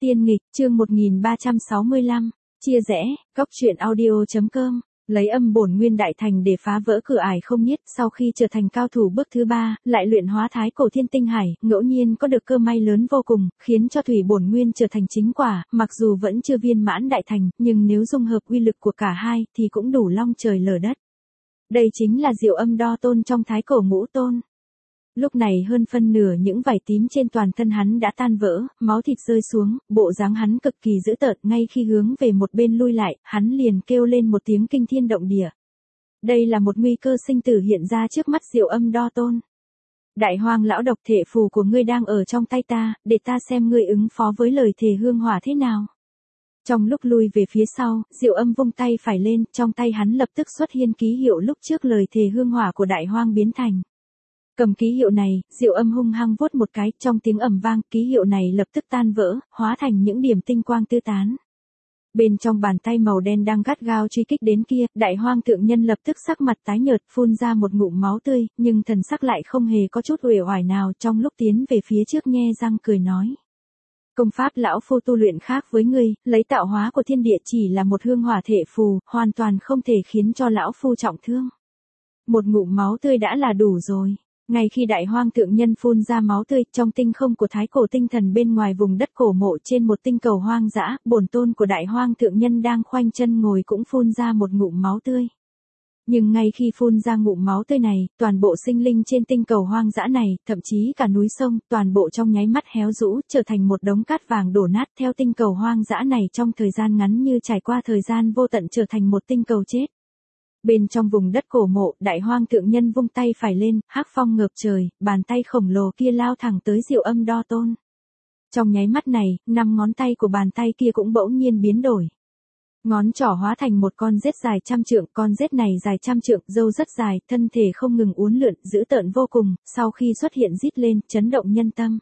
Tiên nghịch, chương 1365, chia rẽ, góc truyện audio.com, lấy âm bổn nguyên đại thành để phá vỡ cửa ải không biết, sau khi trở thành cao thủ bước thứ 3, lại luyện hóa thái cổ thiên tinh hải, ngẫu nhiên có được cơ may lớn vô cùng, khiến cho thủy bổn nguyên trở thành chính quả, mặc dù vẫn chưa viên mãn đại thành, nhưng nếu dung hợp uy lực của cả hai thì cũng đủ long trời lở đất. Đây chính là Diệu Âm Đo Tôn trong thái cổ ngũ tôn. Lúc này hơn phân nửa những vảy tím trên toàn thân hắn đã tan vỡ, máu thịt rơi xuống, bộ dáng hắn cực kỳ dữ tợn, ngay khi hướng về một bên lui lại, hắn liền kêu lên một tiếng kinh thiên động địa. Đây là một nguy cơ sinh tử hiện ra trước mắt Diệu Âm Đo Tôn. Đại hoang lão độc thể phù của ngươi đang ở trong tay ta, để ta xem ngươi ứng phó với lời thề hương hỏa thế nào. Trong lúc lui về phía sau, Diệu Âm vung tay phải lên, trong tay hắn lập tức xuất hiện ký hiệu lúc trước lời thề hương hỏa của đại hoang biến thành. Cầm ký hiệu này, Diệu Âm hung hăng vuốt một cái, trong tiếng ầm vang, ký hiệu này lập tức tan vỡ, hóa thành những điểm tinh quang tứ tán. Bên trong bàn tay màu đen đang gắt gao truy kích đến kia, đại hoang thượng nhân lập tức sắc mặt tái nhợt, phun ra một ngụm máu tươi, nhưng thần sắc lại không hề có chút uể oải nào, trong lúc tiến về phía trước nhe răng cười nói. Công pháp lão phu tu luyện khác với ngươi, lấy tạo hóa của thiên địa chỉ là một hương hỏa thể phù, hoàn toàn không thể khiến cho lão phu trọng thương. Một ngụm máu tươi đã là đủ rồi. Ngay khi đại hoang thượng nhân phun ra máu tươi, trong tinh không của thái cổ tinh thần bên ngoài vùng đất cổ mộ trên một tinh cầu hoang dã, bổn tôn của đại hoang thượng nhân đang khoanh chân ngồi cũng phun ra một ngụm máu tươi. Nhưng ngay khi phun ra ngụm máu tươi này, toàn bộ sinh linh trên tinh cầu hoang dã này, thậm chí cả núi sông, toàn bộ trong nháy mắt héo rũ, trở thành một đống cát vàng đổ nát. Theo tinh cầu hoang dã này trong thời gian ngắn như trải qua thời gian vô tận trở thành một tinh cầu chết. Bên trong vùng đất cổ mộ, đại hoang thượng nhân vung tay phải lên, hắc phong ngập trời, bàn tay khổng lồ kia lao thẳng tới Diệu Âm Đo Tôn. Trong nháy mắt này, 5 ngón tay của bàn tay kia cũng bỗng nhiên biến đổi. Ngón trỏ hóa thành một con rết dài 100 trượng, con rết này dài 100 trượng, râu rất dài, thân thể không ngừng uốn lượn, dữ tợn vô cùng, sau khi xuất hiện rít lên, chấn động nhân tâm.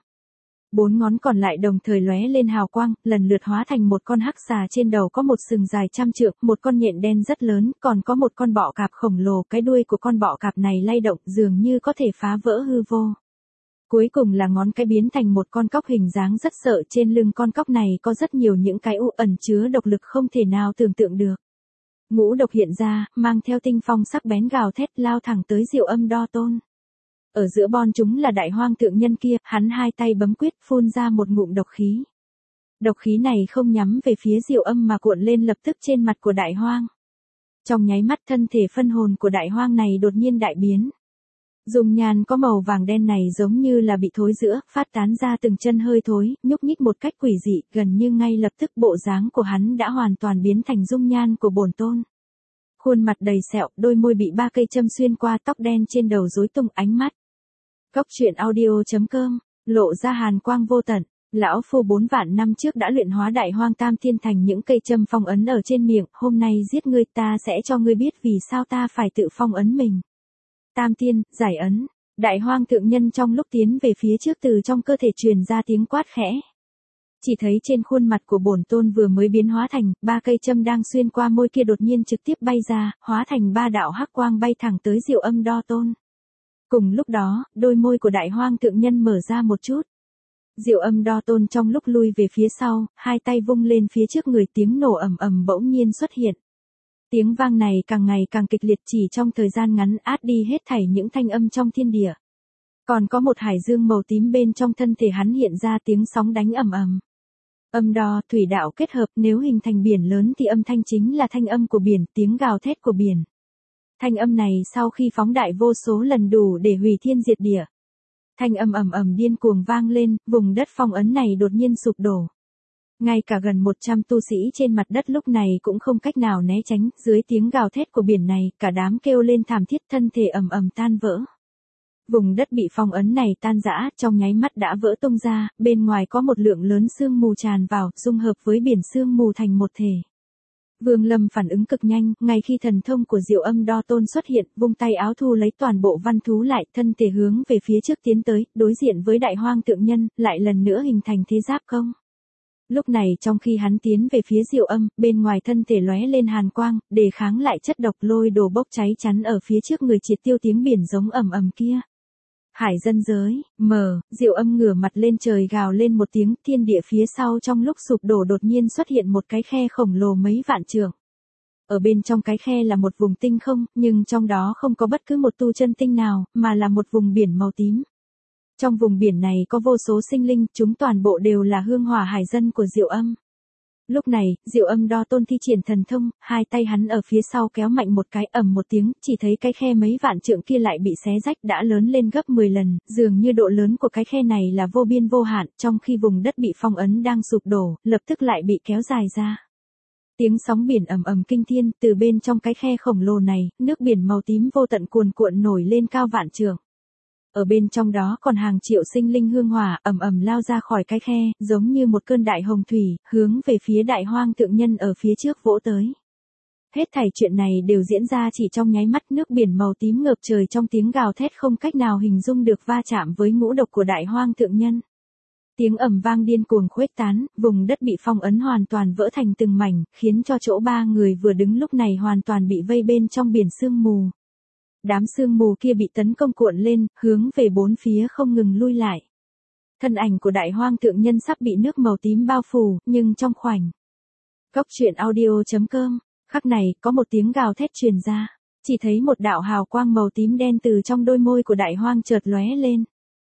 4 ngón còn lại đồng thời lóe lên hào quang, lần lượt hóa thành một con hắc xà, trên đầu có một sừng dài 100 trượng, một con nhện đen rất lớn, còn có một con bọ cạp khổng lồ, cái đuôi của con bọ cạp này lay động, dường như có thể phá vỡ hư vô. Cuối cùng là ngón cái biến thành một con cóc hình dáng rất sợ, trên lưng con cóc này có rất nhiều những cái u ẩn chứa độc lực không thể nào tưởng tượng được. Ngũ độc hiện ra, mang theo tinh phong sắc bén gào thét lao thẳng tới Diệu Âm Đo Tôn. Ở giữa bọn chúng là đại hoang thượng nhân kia, hắn hai tay bấm quyết phun ra một ngụm độc khí. Độc khí này không nhắm về phía Diệu Âm mà cuộn lên lập tức trên mặt của đại hoang. Trong nháy mắt thân thể phân hồn của đại hoang này đột nhiên đại biến. Dung nhan có màu vàng đen này giống như là bị thối rữa, phát tán ra từng chân hơi thối, nhúc nhích một cách quỷ dị, gần như ngay lập tức bộ dáng của hắn đã hoàn toàn biến thành dung nhan của bổn tôn. Khuôn mặt đầy sẹo, đôi môi bị 3 cây châm xuyên qua, tóc đen trên đầu rối tung, ánh mắt. Góc truyện audio.com, lộ ra hàn quang vô tận. Lão phu 4 vạn năm trước đã luyện hóa đại hoang tam thiên thành những cây châm phong ấn ở trên miệng, hôm nay giết ngươi ta sẽ cho ngươi biết vì sao ta phải tự phong ấn mình. Tam thiên, giải ấn. Đại hoang thượng nhân trong lúc tiến về phía trước từ trong cơ thể truyền ra tiếng quát khẽ. Chỉ thấy trên khuôn mặt của bổn tôn vừa mới biến hóa thành 3 cây châm đang xuyên qua môi kia đột nhiên trực tiếp bay ra, hóa thành 3 đạo hắc quang bay thẳng tới Diệu Âm Đo Tôn. Cùng lúc đó, đôi môi của đại hoang thượng nhân mở ra một chút. Diệu Âm Đo Tôn trong lúc lui về phía sau, hai tay vung lên phía trước người, tiếng nổ ầm ầm bỗng nhiên xuất hiện. Tiếng vang này càng ngày càng kịch liệt, chỉ trong thời gian ngắn át đi hết thảy những thanh âm trong thiên địa. Còn có một hải dương màu tím bên trong thân thể hắn hiện ra, tiếng sóng đánh ầm ầm. Âm đo, thủy đạo kết hợp, nếu hình thành biển lớn thì âm thanh chính là thanh âm của biển, tiếng gào thét của biển. Thanh âm này sau khi phóng đại vô số lần đủ để hủy thiên diệt địa. Thanh âm ầm ầm điên cuồng vang lên, vùng đất phong ấn này đột nhiên sụp đổ. Ngay cả gần 100 tu sĩ trên mặt đất lúc này cũng không cách nào né tránh, dưới tiếng gào thét của biển này, cả đám kêu lên thảm thiết, thân thể ầm ầm tan vỡ. Vùng đất bị phong ấn này tan rã, trong nháy mắt đã vỡ tung ra, bên ngoài có một lượng lớn sương mù tràn vào, dung hợp với biển sương mù thành một thể. Vương Lâm phản ứng cực nhanh, ngay khi thần thông của Diệu Âm Đo Tôn xuất hiện, vung tay áo thu lấy toàn bộ văn thú lại, thân thể hướng về phía trước tiến tới, đối diện với đại hoang thượng nhân, lại lần nữa hình thành thế giáp công. Lúc này trong khi hắn tiến về phía Diệu Âm, bên ngoài thân thể lóe lên hàn quang, đề kháng lại chất độc lôi đồ bốc cháy chắn ở phía trước người, triệt tiêu tiếng biển giống ầm ầm kia. Hải dân giới, Diệu Âm ngửa mặt lên trời gào lên một tiếng, thiên địa phía sau trong lúc sụp đổ đột nhiên xuất hiện một cái khe khổng lồ mấy vạn trượng. Ở bên trong cái khe là một vùng tinh không, nhưng trong đó không có bất cứ một tu chân tinh nào, mà là một vùng biển màu tím. Trong vùng biển này có vô số sinh linh, chúng toàn bộ đều là hương hỏa hải dân của Diệu Âm. Lúc này, Diệu Âm Đo Tôn thi triển thần thông, hai tay hắn ở phía sau kéo mạnh một cái, ầm một tiếng, chỉ thấy cái khe mấy vạn trượng kia lại bị xé rách đã lớn lên gấp 10 lần, dường như độ lớn của cái khe này là vô biên vô hạn, trong khi vùng đất bị phong ấn đang sụp đổ, lập tức lại bị kéo dài ra. Tiếng sóng biển ầm ầm kinh thiên, từ bên trong cái khe khổng lồ này, nước biển màu tím vô tận cuồn cuộn nổi lên cao vạn trượng. Ở bên trong đó còn hàng triệu sinh linh hương hỏa ầm ầm lao ra khỏi cái khe, giống như một cơn đại hồng thủy, hướng về phía Đại Hoang Thượng Nhân ở phía trước vỗ tới. Hết thảy chuyện này đều diễn ra chỉ trong nháy mắt, nước biển màu tím ngập trời trong tiếng gào thét không cách nào hình dung được va chạm với ngũ độc của Đại Hoang Thượng Nhân. Tiếng ầm vang điên cuồng khuếch tán, vùng đất bị phong ấn hoàn toàn vỡ thành từng mảnh, khiến cho chỗ ba người vừa đứng lúc này hoàn toàn bị vây bên trong biển sương mù. Đám sương mù kia bị tấn công cuộn lên, hướng về bốn phía không ngừng lui lại. Thân ảnh của Đại Hoang Thượng Nhân sắp bị nước màu tím bao phủ, nhưng trong khoảnh Cốc truyện audio.com, khắc này, có một tiếng gào thét truyền ra. Chỉ thấy một đạo hào quang màu tím đen từ trong đôi môi của Đại Hoang chợt lóe lên.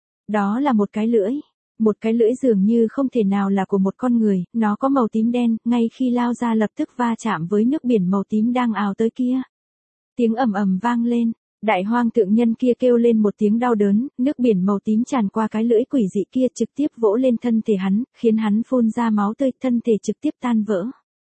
Đó là một cái lưỡi. Một cái lưỡi dường như không thể nào là của một con người, nó có màu tím đen, ngay khi lao ra lập tức va chạm với nước biển màu tím đang ào tới kia. Tiếng ầm ầm vang lên, Đại Hoang Thượng Nhân kia kêu lên một tiếng đau đớn, nước biển màu tím tràn qua cái lưỡi quỷ dị kia trực tiếp vỗ lên thân thể hắn, khiến hắn phun ra máu tươi, thân thể trực tiếp tan vỡ.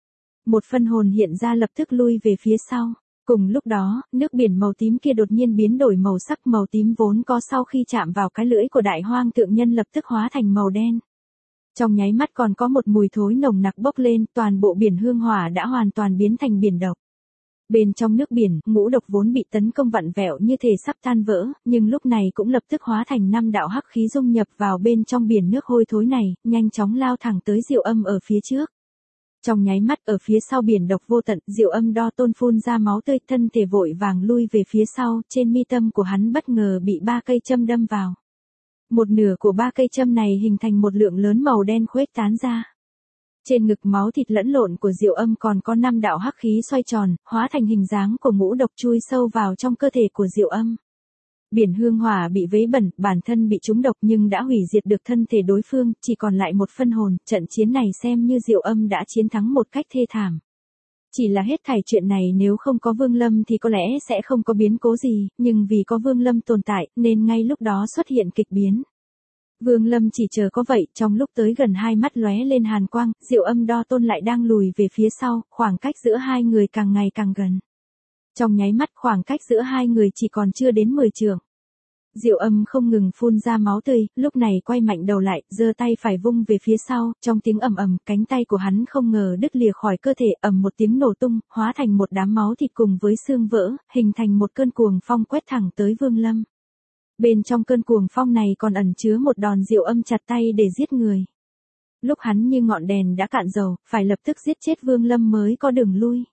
Một phân hồn hiện ra lập tức lui về phía sau. Cùng lúc đó, nước biển màu tím kia đột nhiên biến đổi màu sắc, màu tím vốn có sau khi chạm vào cái lưỡi của Đại Hoang Thượng Nhân lập tức hóa thành màu đen. Trong nháy mắt còn có một mùi thối nồng nặc bốc lên, toàn bộ biển hương hỏa đã hoàn toàn biến thành biển độc. Bên trong nước biển, ngũ độc vốn bị tấn công vặn vẹo như thể sắp tan vỡ, nhưng lúc này cũng lập tức hóa thành 5 đạo hắc khí dung nhập vào bên trong biển nước hôi thối này, nhanh chóng lao thẳng tới Diệu Âm ở phía trước. Trong nháy mắt ở phía sau biển độc vô tận, Diệu Âm Đo Tôn phun ra máu tươi, thân thể vội vàng lui về phía sau, trên mi tâm của hắn bất ngờ bị 3 cây châm đâm vào. Một nửa của 3 cây châm này hình thành một lượng lớn màu đen khuếch tán ra. Trên ngực máu thịt lẫn lộn của Diệu Âm còn có 5 đạo hắc khí xoay tròn, hóa thành hình dáng của ngũ độc chui sâu vào trong cơ thể của Diệu Âm. Biển hương hỏa bị vấy bẩn, bản thân bị trúng độc nhưng đã hủy diệt được thân thể đối phương, chỉ còn lại một phân hồn, trận chiến này xem như Diệu Âm đã chiến thắng một cách thê thảm. Chỉ là hết thảy chuyện này nếu không có Vương Lâm thì có lẽ sẽ không có biến cố gì, nhưng vì có Vương Lâm tồn tại nên ngay lúc đó xuất hiện kịch biến. Vương Lâm chỉ chờ có vậy, trong lúc tới gần hai mắt lóe lên hàn quang, Diệu Âm Đo Tôn lại đang lùi về phía sau, khoảng cách giữa hai người càng ngày càng gần. Trong nháy mắt khoảng cách giữa hai người chỉ còn chưa đến 10 trượng. Diệu Âm không ngừng phun ra máu tươi, lúc này quay mạnh đầu lại, giơ tay phải vung về phía sau, trong tiếng ầm ầm, cánh tay của hắn không ngờ đứt lìa khỏi cơ thể, ầm một tiếng nổ tung, hóa thành một đám máu thịt cùng với xương vỡ, hình thành một cơn cuồng phong quét thẳng tới Vương Lâm. Bên trong cơn cuồng phong này còn ẩn chứa một đòn Diệu Âm chặt tay để giết người. Lúc hắn như ngọn đèn đã cạn dầu, phải lập tức giết chết Vương Lâm mới có đường lui.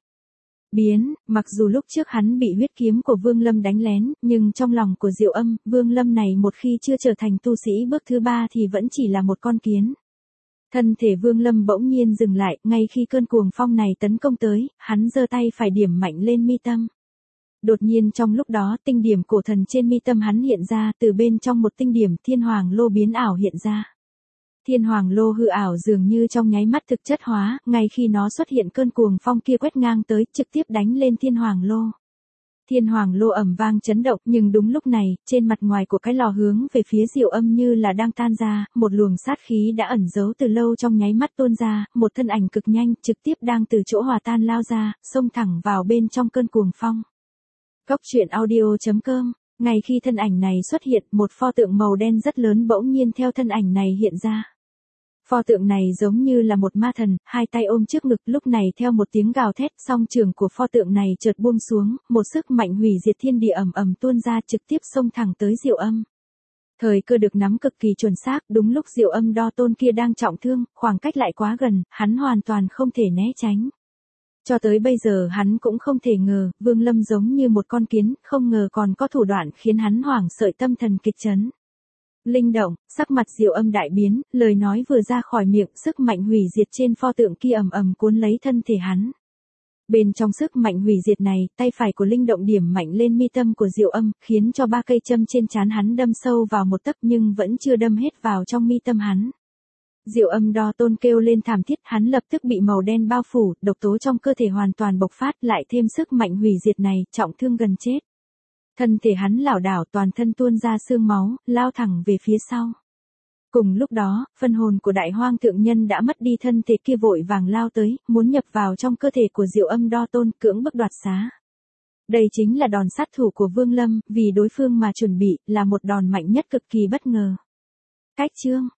Mặc dù lúc trước hắn bị huyết kiếm của Vương Lâm đánh lén, nhưng trong lòng của Diệu Âm, Vương Lâm này một khi chưa trở thành tu sĩ bước thứ 3 thì vẫn chỉ là một con kiến. Thân thể Vương Lâm bỗng nhiên dừng lại, ngay khi cơn cuồng phong này tấn công tới, hắn giơ tay phải điểm mạnh lên mi tâm. Đột nhiên trong lúc đó, tinh điểm cổ thần trên mi tâm hắn hiện ra, từ bên trong một tinh điểm Thiên Hoàng Lô biến ảo hiện ra. Thiên Hoàng Lô hư ảo dường như trong nháy mắt thực chất hóa, ngay khi nó xuất hiện cơn cuồng phong kia quét ngang tới, trực tiếp đánh lên Thiên Hoàng Lô. Thiên Hoàng Lô ầm vang chấn động, nhưng đúng lúc này, trên mặt ngoài của cái lò hướng về phía Diệu Âm như là đang tan ra, một luồng sát khí đã ẩn giấu từ lâu trong nháy mắt tuôn ra, một thân ảnh cực nhanh, trực tiếp đang từ chỗ hòa tan lao ra, xông thẳng vào bên trong cơn cuồng phong. Cốc truyện audio.com. Ngay khi thân ảnh này xuất hiện, một pho tượng màu đen rất lớn bỗng nhiên theo thân ảnh này hiện ra. Pho tượng này giống như là một ma thần, hai tay ôm trước ngực, lúc này theo một tiếng gào thét, song trường của pho tượng này chợt buông xuống, một sức mạnh hủy diệt thiên địa ầm ầm tuôn ra trực tiếp xông thẳng tới Diệu Âm. Thời cơ được nắm cực kỳ chuẩn xác, đúng lúc Diệu Âm Đo Tôn kia đang trọng thương, khoảng cách lại quá gần, hắn hoàn toàn không thể né tránh. Cho tới bây giờ hắn cũng không thể ngờ, Vương Lâm giống như một con kiến, không ngờ còn có thủ đoạn khiến hắn hoảng sợ tâm thần kịch chấn. Linh động, sắc mặt Diệu Âm đại biến, lời nói vừa ra khỏi miệng, sức mạnh hủy diệt trên pho tượng kia ầm ầm cuốn lấy thân thể hắn. Bên trong sức mạnh hủy diệt này, tay phải của Linh động điểm mạnh lên mi tâm của Diệu Âm, khiến cho 3 cây châm trên trán hắn đâm sâu vào 1 tấc nhưng vẫn chưa đâm hết vào trong mi tâm hắn. Diệu Âm Đo Tôn kêu lên thảm thiết, hắn lập tức bị màu đen bao phủ, độc tố trong cơ thể hoàn toàn bộc phát, lại thêm sức mạnh hủy diệt này, trọng thương gần chết. Thân thể hắn lảo đảo, toàn thân tuôn ra xương máu, lao thẳng về phía sau. Cùng lúc đó, phân hồn của Đại Hoang Thượng Nhân đã mất đi thân thể kia vội vàng lao tới, muốn nhập vào trong cơ thể của Diệu Âm Đo Tôn, cưỡng bức đoạt xá. Đây chính là đòn sát thủ của Vương Lâm, vì đối phương mà chuẩn bị, là một đòn mạnh nhất cực kỳ bất ngờ. Cách chương